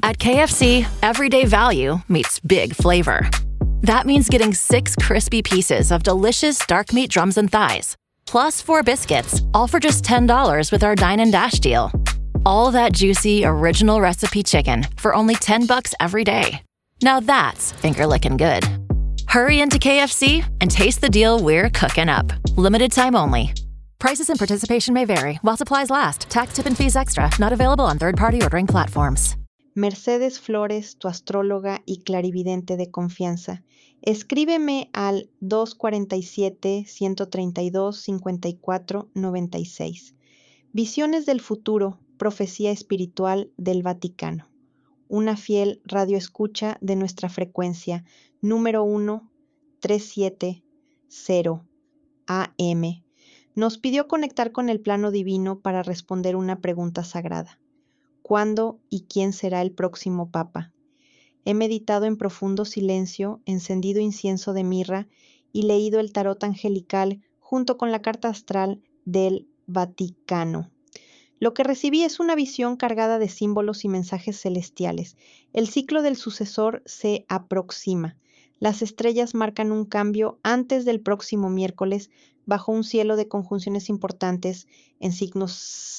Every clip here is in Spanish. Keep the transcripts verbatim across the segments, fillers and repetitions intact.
At K F C, everyday value meets big flavor. That means getting six crispy pieces of delicious dark meat drums and thighs, plus four biscuits, all for just ten dollars with our Dine and Dash deal. All that juicy, original recipe chicken for only ten bucks every day. Now that's finger-licking good. Hurry into K F C and taste the deal we're cooking up. Limited time only. Prices and participation may vary while supplies last. Tax, tip, and fees extra. Not available on third-party ordering platforms. Mercedes Flores, tu astróloga y clarividente de confianza. Escríbeme al dos cuarenta y siete, ciento treinta y dos, cincuenta y cuatro, noventa y seis. Visiones del futuro, profecía espiritual del Vaticano. Una fiel radioescucha de nuestra frecuencia número uno tres siete cero A M nos pidió conectar con el plano divino para responder una pregunta sagrada. ¿Cuándo y quién será el próximo Papa? He meditado en profundo silencio, encendido incienso de mirra y leído el tarot angelical junto con la carta astral del Vaticano. Lo que recibí es una visión cargada de símbolos y mensajes celestiales. El ciclo del sucesor se aproxima. Las estrellas marcan un cambio antes del próximo miércoles bajo un cielo de conjunciones importantes en signos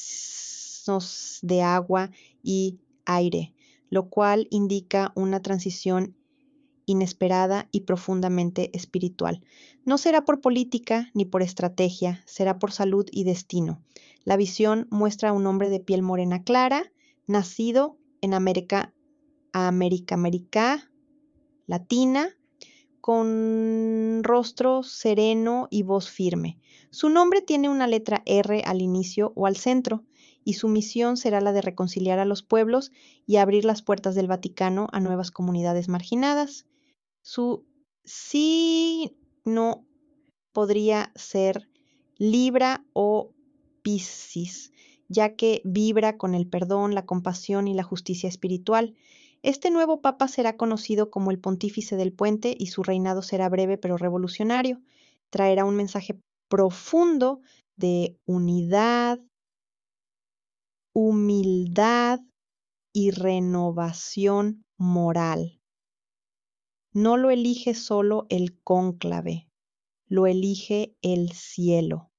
de agua y aire, lo cual indica una transición inesperada y profundamente espiritual. No será por política ni por estrategia, será por salud y destino. La visión muestra a un hombre de piel morena clara, nacido en América, América, América Latina, con rostro sereno y voz firme. Su nombre tiene una letra R al inicio o al centro, y su misión será la de reconciliar a los pueblos y abrir las puertas del Vaticano a nuevas comunidades marginadas. Su signo podría ser Libra o Piscis, ya que vibra con el perdón, la compasión y la justicia espiritual. Este nuevo papa será conocido como el Pontífice del Puente y su reinado será breve pero revolucionario. Traerá un mensaje profundo de unidad, humildad y renovación moral. No lo elige solo el cónclave, lo elige el cielo.